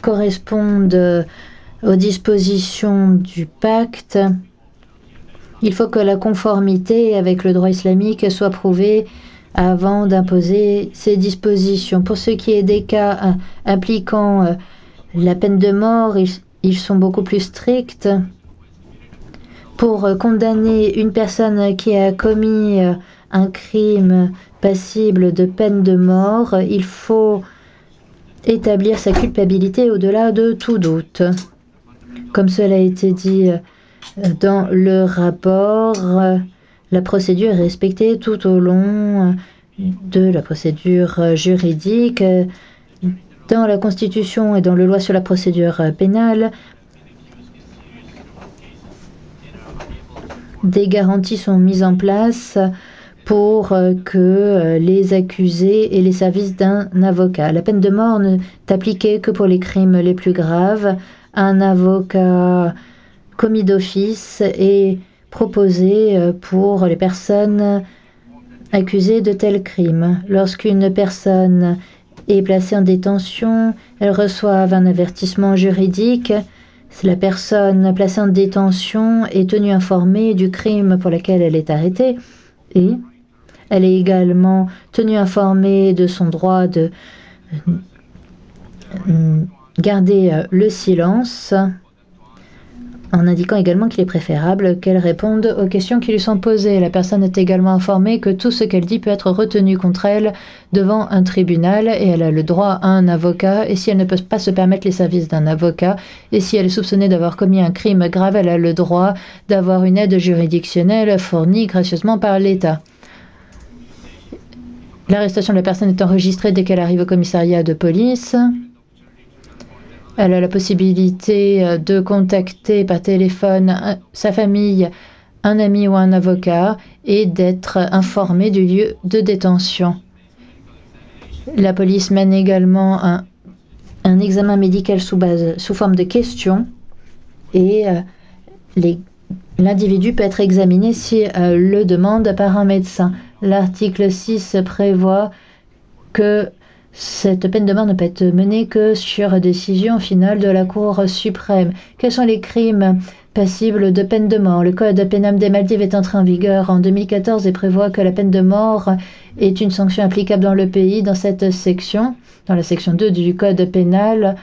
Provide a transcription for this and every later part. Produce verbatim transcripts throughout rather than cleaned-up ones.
correspondent aux dispositions du pacte, il faut que la conformité avec le droit islamique soit prouvée avant d'imposer ces dispositions. Pour ce qui est des cas euh, impliquant euh, la peine de mort, ils, ils sont beaucoup plus stricts. Pour euh, condamner une personne qui a commis euh, un crime passible de peine de mort, il faut établir sa culpabilité au-delà de tout doute. Comme cela a été dit euh, dans le rapport, euh, la procédure est respectée tout au long euh, de la procédure euh, juridique. Euh, Dans la Constitution et dans les lois sur la procédure euh, pénale, des garanties sont mises en place pour euh, que euh, les accusés aient les services d'un avocat. La peine de mort n'est appliquée que pour les crimes les plus graves. Un avocat commis d'office est proposé euh, pour les personnes accusées de tels crimes. Lorsqu'une personne est placée en détention, elle reçoit un avertissement juridique. La personne placée en détention est tenue informée du crime pour lequel elle est arrêtée et elle est également tenue informée de son droit de garder le silence, en indiquant également qu'il est préférable qu'elle réponde aux questions qui lui sont posées. La personne est également informée que tout ce qu'elle dit peut être retenu contre elle devant un tribunal et elle a le droit à un avocat. Et si elle ne peut pas se permettre les services d'un avocat et si elle est soupçonnée d'avoir commis un crime grave, elle a le droit d'avoir une aide juridictionnelle fournie gracieusement par l'État. L'arrestation de la personne est enregistrée dès qu'elle arrive au commissariat de police. Elle a la possibilité de contacter par téléphone sa famille, un ami ou un avocat et d'être informée du lieu de détention. La police mène également un, un examen médical sous, base, sous forme de questions et euh, les, l'individu peut être examiné si euh, le demande par un médecin. L'article six prévoit que cette peine de mort ne peut être menée que sur décision finale de la Cour suprême. Quels sont les crimes passibles de peine de mort? Le Code pénal des Maldives est entré en vigueur en deux mille quatorze et prévoit que la peine de mort est une sanction applicable dans le pays. Dans cette section, dans la section deux du Code pénal,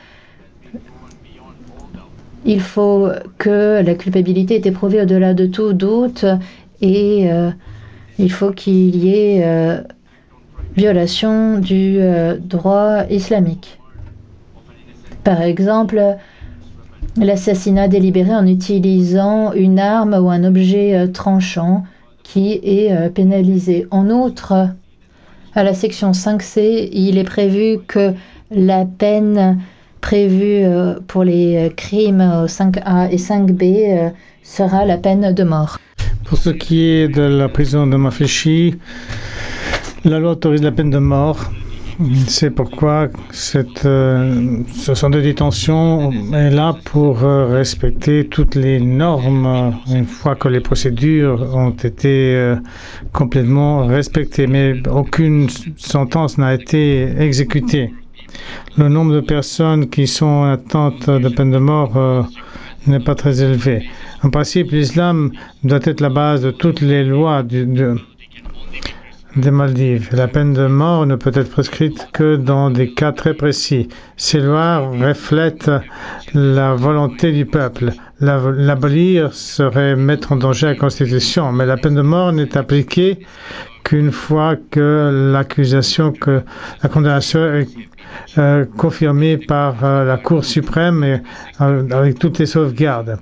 il faut que la culpabilité ait été prouvée au-delà de tout doute et euh, il faut qu'il y ait euh, violation du euh, droit islamique. Par exemple, l'assassinat délibéré en utilisant une arme ou un objet euh, tranchant qui est euh, pénalisé. En outre, à la section cinq C, il est prévu que la peine prévue euh, pour les crimes cinq A et cinq B euh, sera la peine de mort. Pour ce qui est de la prison de Mafechi, la loi autorise la peine de mort. C'est pourquoi cette, euh, ce centre de détention est là pour euh, respecter toutes les normes une fois que les procédures ont été euh, complètement respectées. Mais aucune sentence n'a été exécutée. Le nombre de personnes qui sont en attente de peine de mort euh, n'est pas très élevé. En principe, l'islam doit être la base de toutes les lois du, de, des Maldives. La peine de mort ne peut être prescrite que dans des cas très précis. Ces lois reflètent la volonté du peuple. L'abolir serait mettre en danger la Constitution, mais la peine de mort n'est appliquée qu'une fois que l'accusation, que la condamnation est euh, confirmée par euh, la Cour suprême et euh, avec toutes les sauvegardes.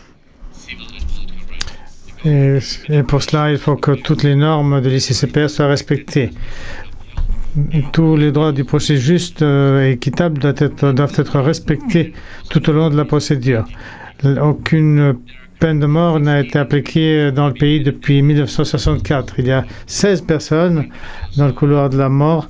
Et, et pour cela, il faut que toutes les normes de l'I C C P R soient respectées. Tous les droits du procès juste euh, et équitable doivent être, doivent être respectés tout au long de la procédure. Aucune peine de mort n'a été appliquée dans le pays depuis mille neuf cent soixante-quatre. Il y a seize personnes dans le couloir de la mort,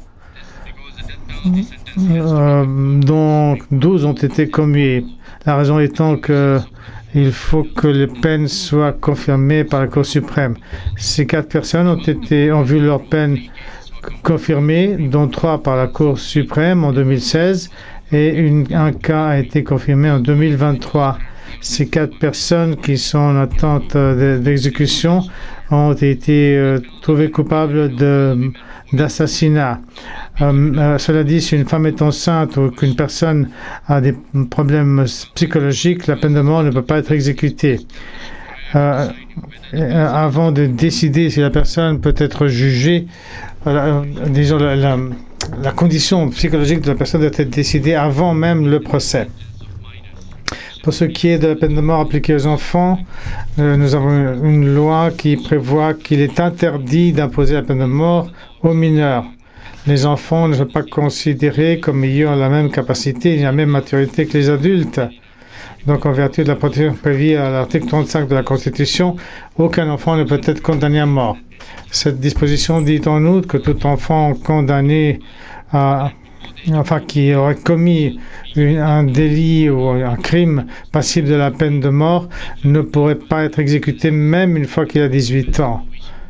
euh, dont douze ont été commuées. La raison étant que il faut que les peines soient confirmées par la Cour suprême. Ces quatre personnes ont, été, ont vu leur peine confirmée, dont trois par la Cour suprême en deux mille seize et une, un cas a été confirmé en deux mille vingt-trois. Ces quatre personnes qui sont en attente d'exécution ont été euh, trouvées coupables de, d'assassinat. Euh, euh, cela dit, si une femme est enceinte ou qu'une personne a des problèmes psychologiques, la peine de mort ne peut pas être exécutée. Euh, avant de décider si la personne peut être jugée, euh, disons, la, la, la condition psychologique de la personne doit être décidée avant même le procès. Pour ce qui est de la peine de mort appliquée aux enfants, euh, nous avons une loi qui prévoit qu'il est interdit d'imposer la peine de mort aux mineurs. Les enfants ne sont pas considérés comme ayant la même capacité et la même maturité que les adultes. Donc, en vertu de la protection prévue à l'article trente-cinq de la Constitution, aucun enfant ne peut être condamné à mort. Cette disposition dit en outre que tout enfant condamné à, enfin, qui aurait commis une, un délit ou un crime passible de la peine de mort ne pourrait pas être exécuté même une fois qu'il a dix-huit ans.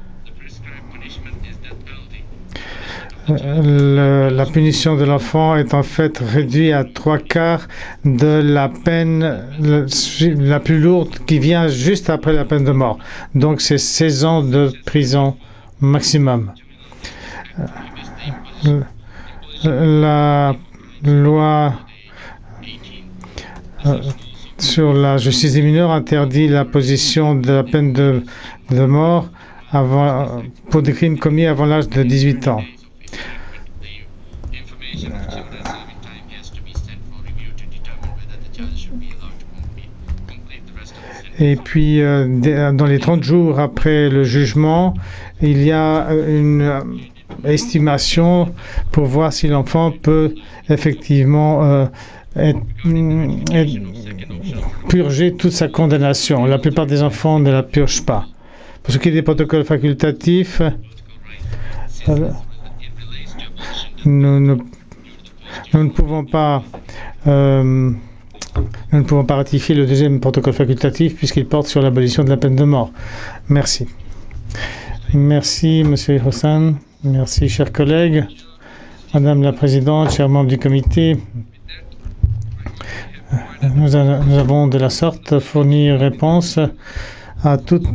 Le, la punition de l'enfant est en fait réduite à trois quarts de la peine le, la plus lourde qui vient juste après la peine de mort. Donc c'est seize ans de prison maximum. La loi euh, sur la justice des mineurs interdit l'imposition de la peine de, de mort avant, pour des crimes commis avant l'âge de dix-huit ans. Et puis, euh, dans les trente jours après le jugement, il y a une euh, estimation pour voir si l'enfant peut effectivement euh, être, être, purger toute sa condamnation. La plupart des enfants ne la purgent pas. Pour ce qui est des protocoles facultatifs, euh, nous, nous, nous ne pouvons pas... Euh, Nous ne pouvons pas ratifier le deuxième protocole facultatif puisqu'il porte sur l'abolition de la peine de mort. Merci. Merci, Monsieur Hossan. Merci, chers collègues. Madame la Présidente, chers membres du comité, nous, a, nous avons de la sorte fourni réponse à toutes